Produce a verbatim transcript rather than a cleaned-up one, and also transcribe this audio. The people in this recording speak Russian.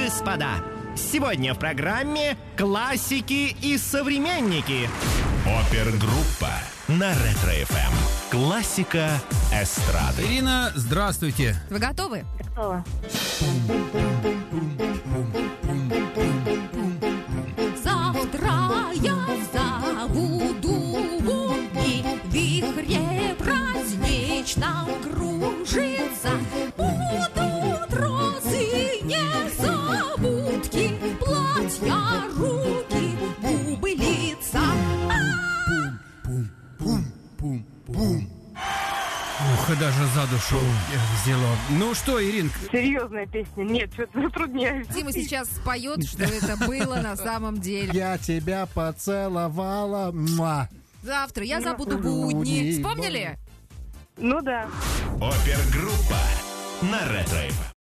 господа, сегодня в программе «Классики и современники». Опергруппа на Ретро-эф эм. Классика эстрады. Ирина, здравствуйте. Вы готовы? Готова. Завтра я забуду и в вихре праздничном кружиться. Будут розы, незабудки, платья, руки, губы, лица. Пум-пум-пум-пум. Ух, даже за душу взяло. Ну что, Ирин? Серьезная песня. Нет, что-то затрудняюсь. Дима сейчас споет, что это было на самом деле. Я тебя поцеловала. Муа. Завтра я забуду будни. Вспомнили? Ну да. Опергруппа на Ретро-эф эм.